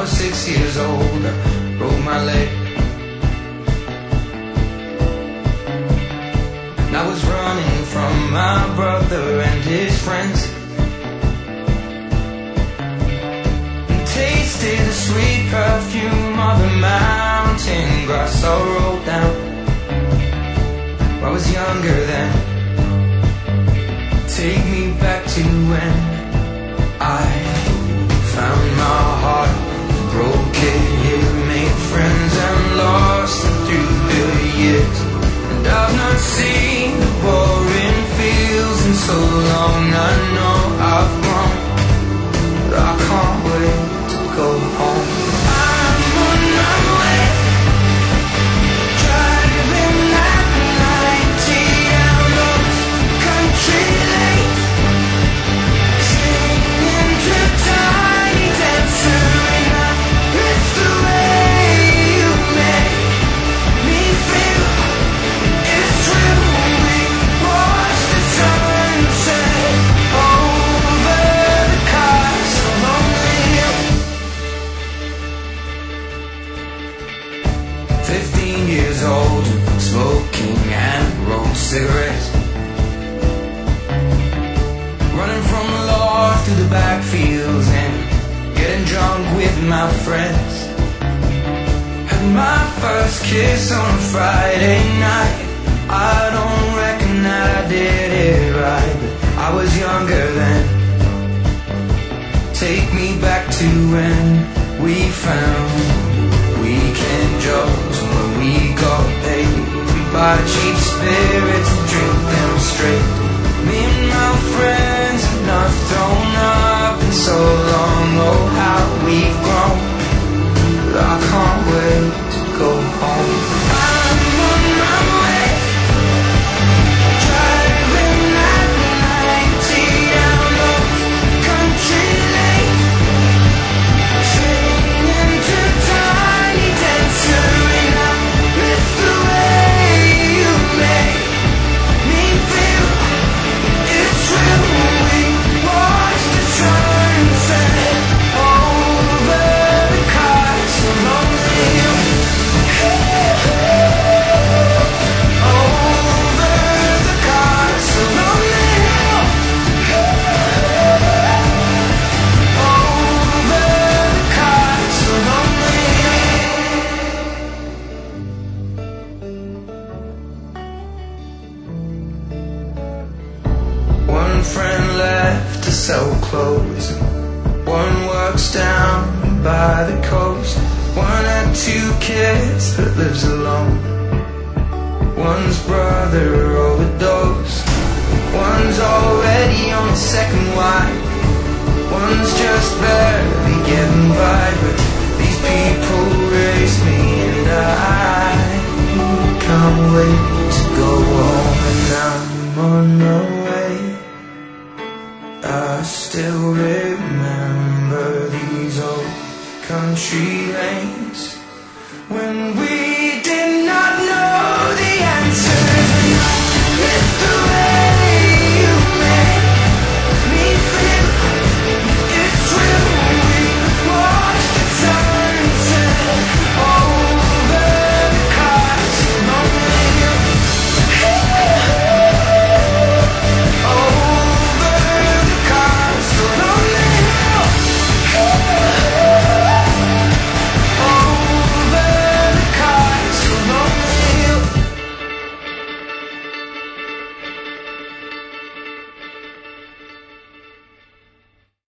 was 6 years old, I broke my leg. And I was running from my brother and his friends, and tasted the sweet perfume of the mountain grass I rolled down. I was younger then. Take me back to when I found my heart, broke it, made friends and lost it through the years. And I've not seen the boring fields in so long. I know I've grown, but I can't wait to go home. I'm on my way, driving at 90 down those country lanes, singing to Tiny Dancer, and I miss the way you make me feel. It's true, we watch the sunset over the castle on the hill. 15 years old, smoking and rolled cigarettes, running from the law through the backfields and getting drunk with my friends. Had my first kiss on a Friday night. I don't reckon that I did it right, but I was younger then. Take me back to when we found weekend jobs, when we got paid. We buy cheap spirits and drink them straight. Me and my friends have not thrown up in so long. Oh, how we've grown, but I can't wait to go home. I'm on my way, driving at 90 down those country lanes, singing to Tiny Dancer, and I miss the way you make me feel. It's true, we watch the sunset over the castle on the hill. Over the castle on the hill. Over the castle on the hill. One friend left to sell clothes, one works down by the coast. One had 2 kids but lives alone. One's brother overdosed. One's already on his second wife. One's just barely getting by. But these people raise me, and I can't wait to go home.